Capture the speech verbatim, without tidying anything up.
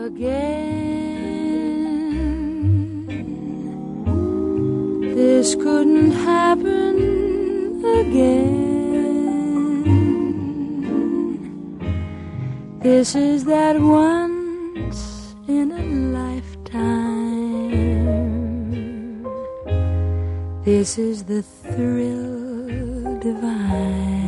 again. This couldn't happen again. This is that once in a lifetime. This is the thrill divine.